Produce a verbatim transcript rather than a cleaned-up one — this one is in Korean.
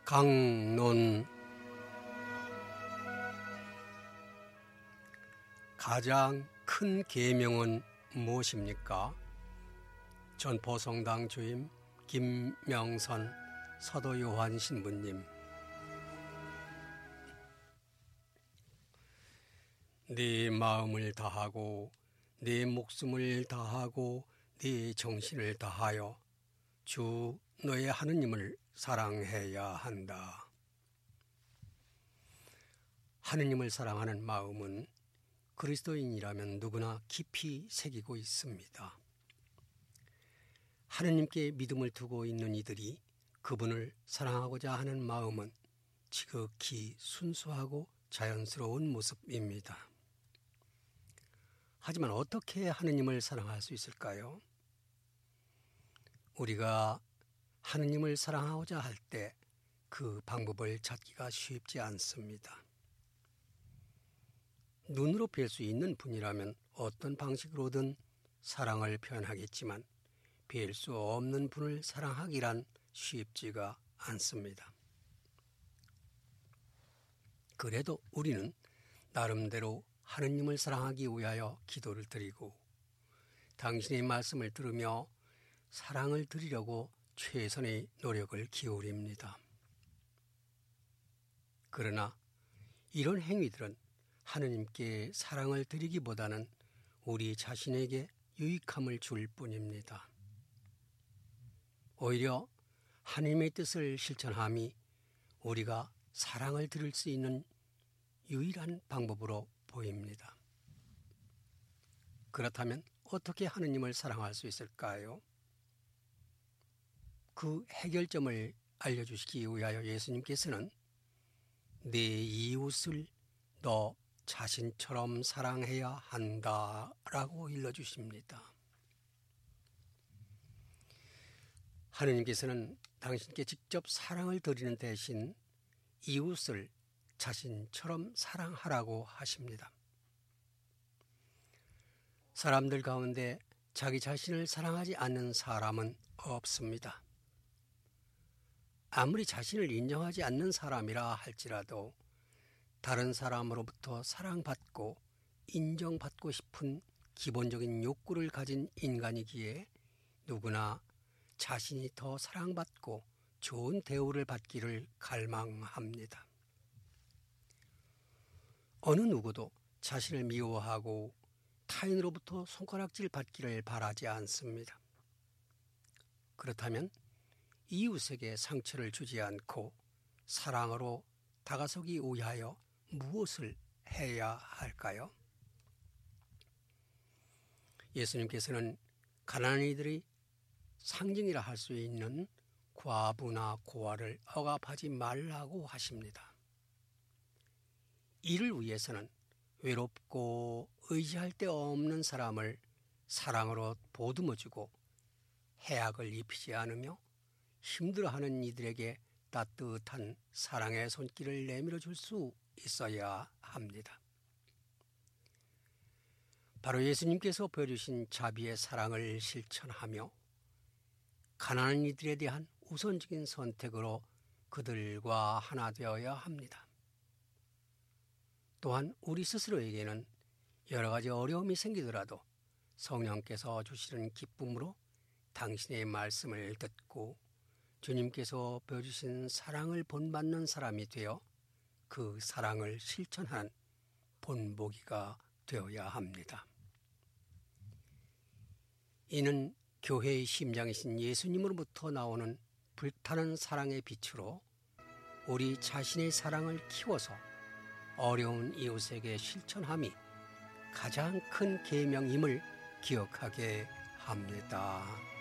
강론. 가장 큰 계명은 무엇입니까? 전포성당 주임 김명선 사도요한 신부님. 네 마음을 다하고 네 목숨을 다하고 네 정신을 다하여 주 너의 하느님을 사랑해야 한다. 하느님을 사랑하는 마음은 그리스도인이라면 누구나 깊이 새기고 있습니다. 하느님께 믿음을 두고 있는 이들이 그분을 사랑하고자 하는 마음은 지극히 순수하고 자연스러운 모습입니다. 하지만 어떻게 하느님을 사랑할 수 있을까요? 우리가 하느님을 사랑하고자 할 때 그 방법을 찾기가 쉽지 않습니다. 눈으로 뵐 수 있는 분이라면 어떤 방식으로든 사랑을 표현하겠지만 뵐 수 없는 분을 사랑하기란 쉽지가 않습니다. 그래도 우리는 나름대로 하느님을 사랑하기 위하여 기도를 드리고 당신의 말씀을 들으며 사랑을 드리려고 최선의 노력을 기울입니다. 그러나 이런 행위들은 하느님께 사랑을 드리기보다는 우리 자신에게 유익함을 줄 뿐입니다. 오히려 하느님의 뜻을 실천함이 우리가 사랑을 드릴 수 있는 유일한 방법으로 보입니다. 그렇다면 어떻게 하느님을 사랑할 수 있을까요? 그 해결점을 알려주시기 위하여 예수님께서는 네 이웃을 너 자신처럼 사랑해야 한다라고 일러주십니다. 하느님께서는 당신께 직접 사랑을 드리는 대신 이웃을 자신처럼 사랑하라고 하십니다. 사람들 가운데 자기 자신을 사랑하지 않는 사람은 없습니다. 아무리 자신을 인정하지 않는 사람이라 할지라도 다른 사람으로부터 사랑받고 인정받고 싶은 기본적인 욕구를 가진 인간이기에 누구나 자신이 더 사랑받고 좋은 대우를 받기를 갈망합니다. 어느 누구도 자신을 미워하고 타인으로부터 손가락질 받기를 바라지 않습니다. 그렇다면 이웃에게 상처를 주지 않고 사랑으로 다가서기 위하여 무엇을 해야 할까요? 예수님께서는 가난한 이들의 상징이라 할 수 있는 과부나 고아를 억압하지 말라고 하십니다. 이를 위해서는 외롭고 의지할 데 없는 사람을 사랑으로 보듬어주고 해악을 입히지 않으며 힘들어하는 이들에게 따뜻한 사랑의 손길을 내밀어 줄 수 있어야 합니다. 바로 예수님께서 보여주신 자비의 사랑을 실천하며 가난한 이들에 대한 우선적인 선택으로 그들과 하나 되어야 합니다. 또한 우리 스스로에게는 여러 가지 어려움이 생기더라도 성령께서 주시는 기쁨으로 당신의 말씀을 듣고 주님께서 보여주신 사랑을 본받는 사람이 되어 그 사랑을 실천하는 본보기가 되어야 합니다. 이는 교회의 심장이신 예수님으로부터 나오는 불타는 사랑의 빛으로 우리 자신의 사랑을 키워서 어려운 이웃에게 실천함이 가장 큰 계명임을 기억하게 합니다.